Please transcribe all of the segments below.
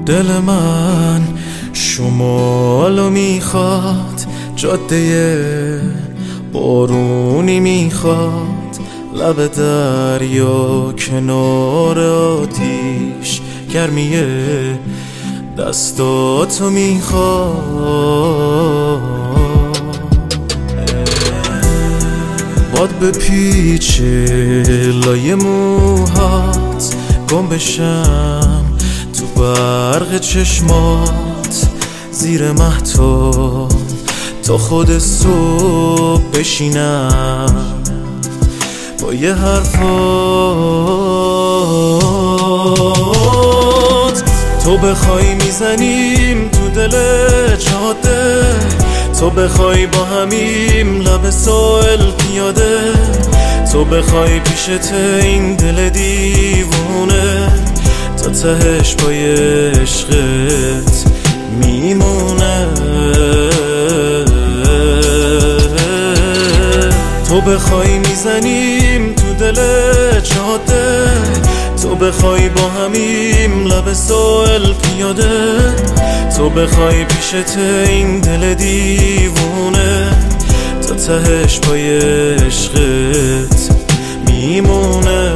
دل من شمالو میخواد، جاده بارونی میخواد، لب دریا کنار آتیش، گرمیه دستاتو میخواد. باد به پیچ لای موهات، گم بشم تو برق چشمات، زیر مهتاب تا خود صبح بشینم با یه حرفات. تو بخوای میزنیم تو دل جاده، تو بخوای با همیم لب ساحل پیاده، تو بخوای پیشت این دل دیوونه تا تهش پای عشقت میمونه. تو بخوای میزنیم تو دل جاده، تو بخوای با همیم لب ساحل پیاده، تو بخوای پیشت این دل دیوونه تا تهش پای عشقت میمونه.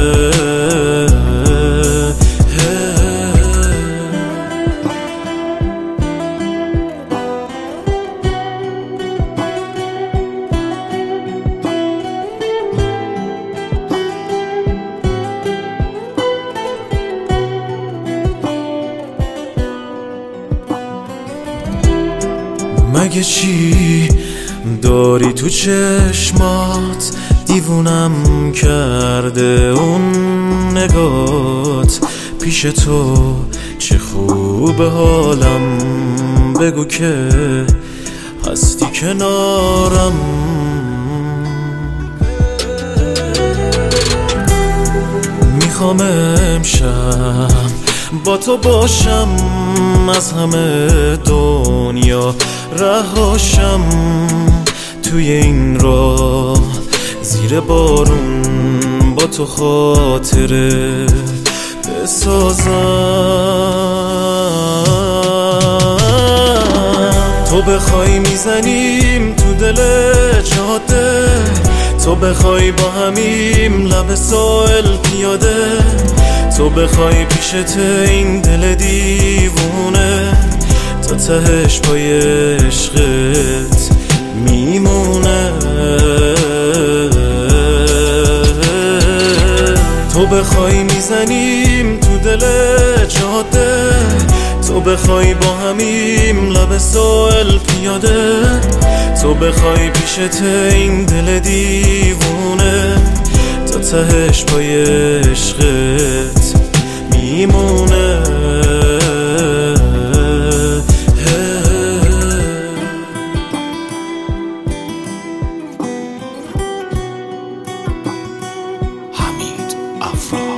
مگه چی داری تو چشمات، دیوونم کرده اون نگات، پیش تو چه خوب حالم، بگو که هستی کنارم. میخوام امشب با تو باشم، از همه دنیا رهاشم، توی این راه زیر بارون با تو خاطره بسازم. تو بخوای میزنیم تو دل جاده، تو بخوای با همیم لب ساحل پیاده، تو بخوای پیشت این دل دیوونه تا تهش پای عشقت میمونه. تو بخوای میزنیم تو دل جاده، تو بخوای با همیم لب ساحل پیاده، تو بخوای پیشت این دل دیوونه تا تهش پای عشقت میمونه. حمید افرا